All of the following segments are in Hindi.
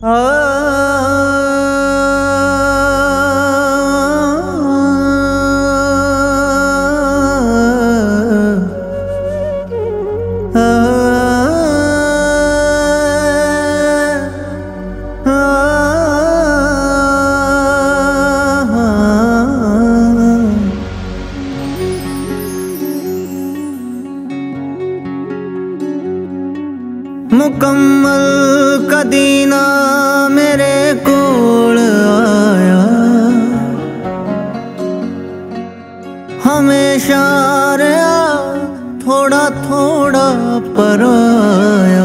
मुकम्मल कदी ना मेरे कोल आया, हमेशा रहा थोड़ा थोड़ा पराया।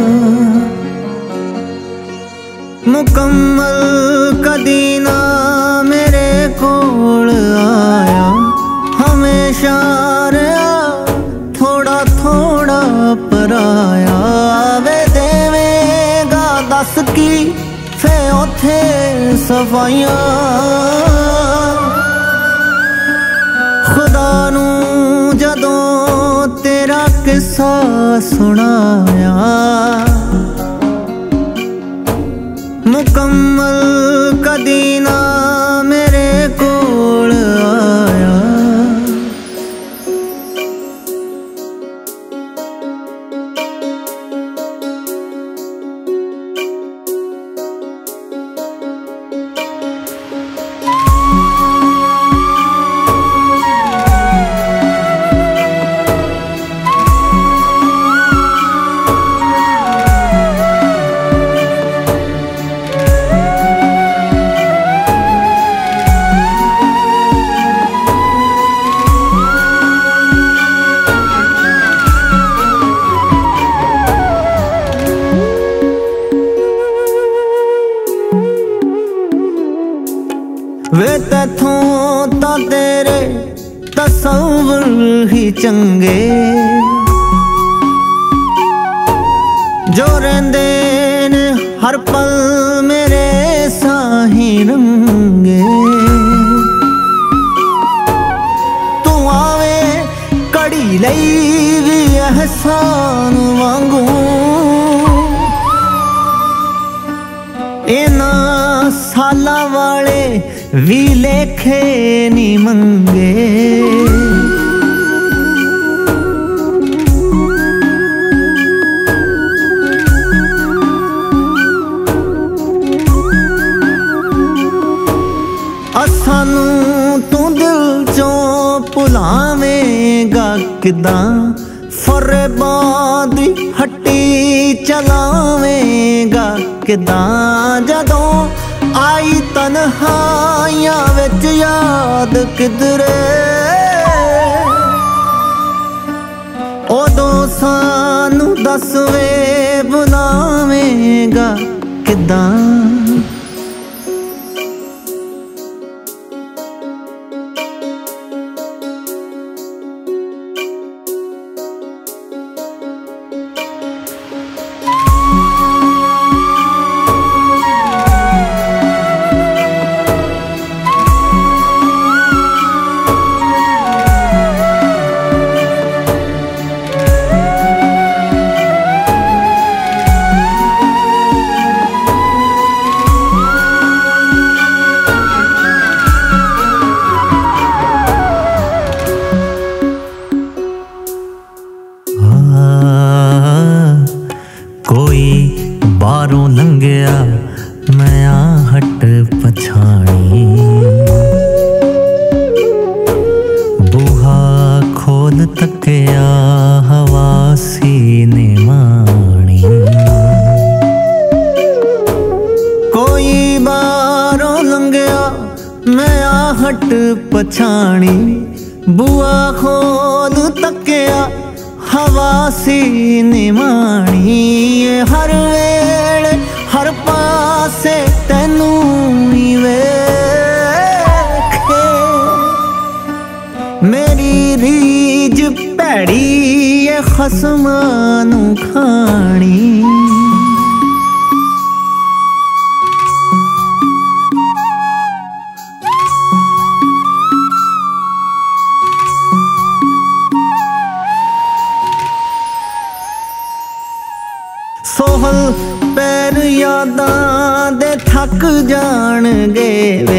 मुकम्मल कदी ना मेरे कोल आया, हमेशा रहा थोड़ा थोड़ा पराया। वे देवेगा दस की फे उथे सफाइयां, खुदा नू जदों तेरा किस्सा सुनाया। मुकम्मल कदी ना मेरे कोल आया। वे तैथों तां तेरे तसव्वुर ही चंगे, जो रहिंदे ने हर पल मेरे साही रंगे। तू आवे कड़ी लई भी एहसान वांगू, इना साला वाले भी लेखे नी मंगे। असानू तू दिल चों भुलावेगा किदां, फरेबां दी हट्टी चलावेगा किदां। जदों आई तन्हाइयां विच याद किधरे, उदों सानू दस वे बुलावेगा किदां। कोई बारों लंघिया मैं आहट पछाणी, बूहा खोल तकिया हवा सीने माणी। कोई बारों लंघिया मैं आहट पछाणी, बुआ खोल तकिया हवा सीने माणी। हर वेले हर पासे तैनू ही वेखे, मेरी रीज भैड़ी ए खसमां नू खाणी। सोहल पैर यादां दे थक जाणगे वे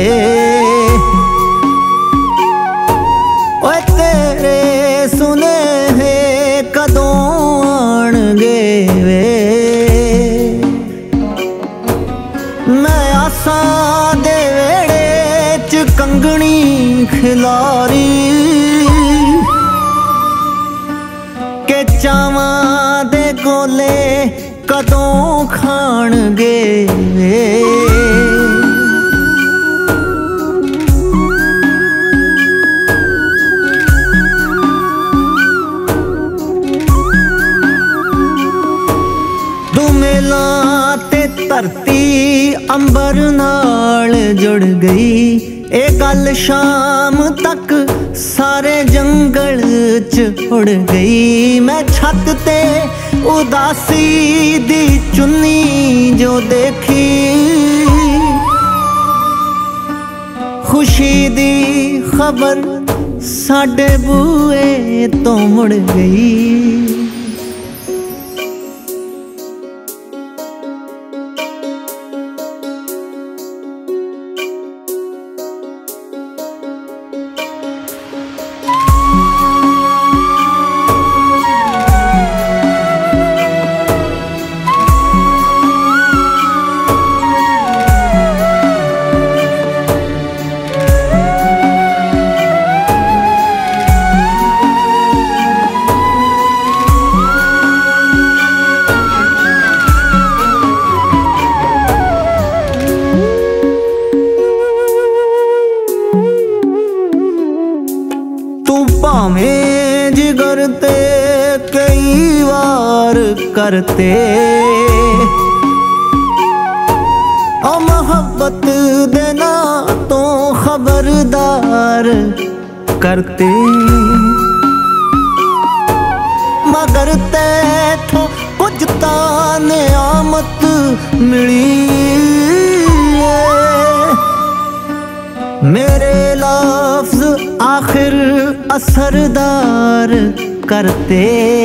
ओए तेरे सुनेहे कदों आणगे वे मैं आसां दे वेड़े च कंगनी खिलारी के चावां दे गोले कदों खाणगे दुमेला ते धरती अंबर नाल जुड़ गई ए गल शाम तक सारे जंगल च उड़ गई मैं छत ते उदासी दी चुन्नी जो देखी खुशी दी खबर साडे बूए तो मुड़ गई भावें जिगर ते कई वार करते ओ मोहब्बत देना तो खबरदार करते मगर तैथों कुछ तां नियामत मिली मेरे लफ्ज आखिर असरदार करते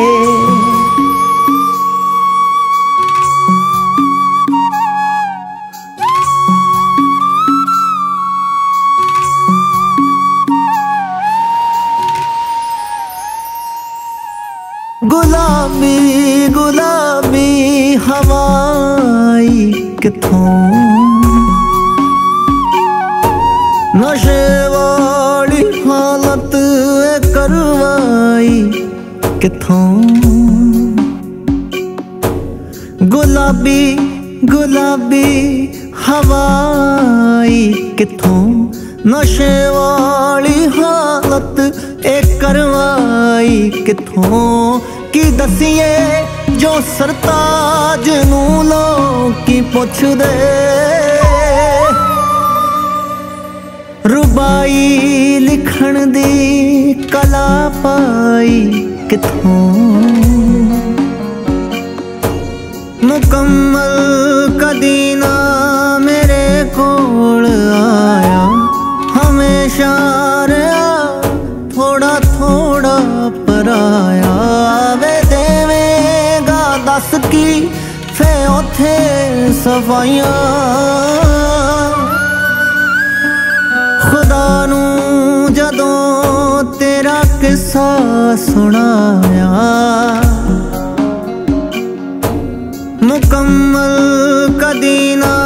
गुलाबी गुलाबी हवाई किथों नशे वाली हालत करवाई किथों गुलाबी गुलाबी हवाई किथों नशे वाली हालत करवाई किथों की दसिए जो सरताज नू लोग की पुछ दे रुबाई लिखण दी कला पाई किथों मुकम्मल कदी ना मेरे कोल आया हमेशा रहा थोड़ा थोड़ा पराया वे देवेगा दस की फे उथे सफाइयां खुदा नू जदों तेरा किस्सा सुनाया मुकम्मल कदी ना